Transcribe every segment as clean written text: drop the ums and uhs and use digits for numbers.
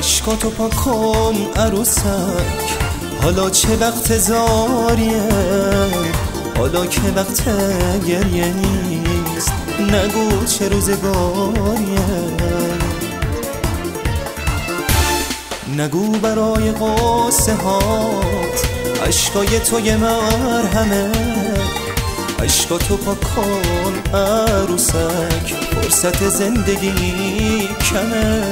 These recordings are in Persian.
عشقاتو پاک کن عروسک، حالا چه وقت زاریه، حالا که وقت گریه نیست، نگو چه روزگاریه. نگو برای قصه هات عشقای تو یه مرهمه، عشقاتو پاک کن عروسک، فرصت زندگی کمه.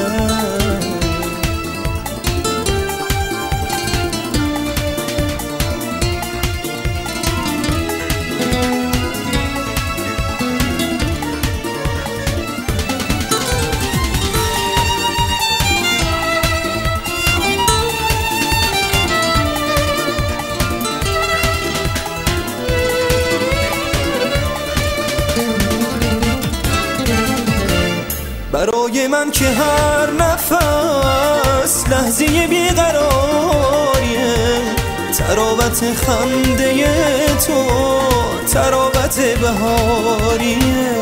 برای من که هر نفس لحظه بیقراریه، تراوت خنده تو تراوت بهاریه.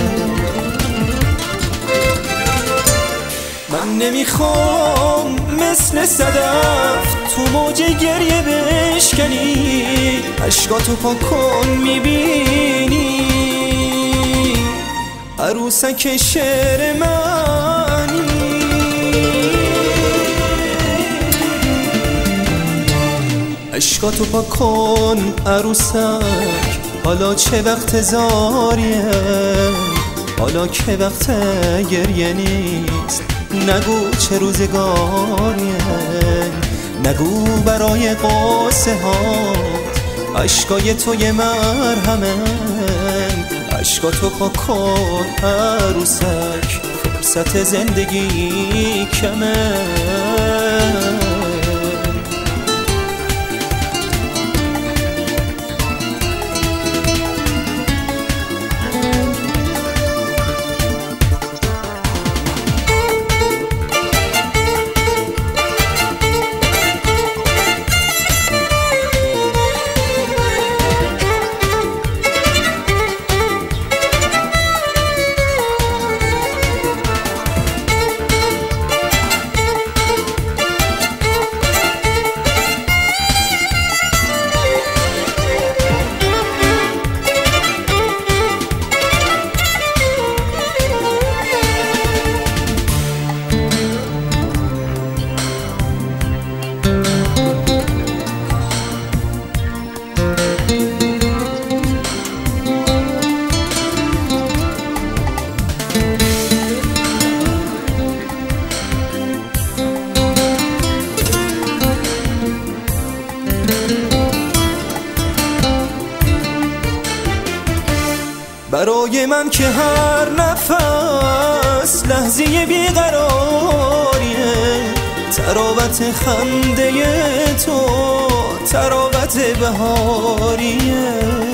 من نمیخوام مثل صدف تو موج گریه بشکنی، عشقاتو پاک کن میبینی عروسک شعر منی. عشقاتو پاک کن عروسک، حالا چه وقت زاریه، حالا که وقت گریه نیست، نگو چه روزگاریه. نگو برای قصه هات عشقای تو یه مرهمه، عشقاتو پاک کن عروسک، فرصت زندگی کمه. برای من که هر نفس لحظه بیقراریه، تراوت خنده تو تراوت بهاریه.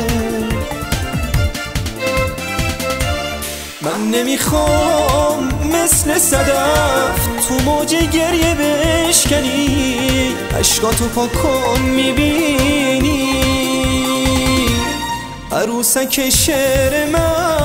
من نمیخوام مثل صدف تو موج گریه بشکنی، عشقاتو پاک کن میبینی عروسک شعر من.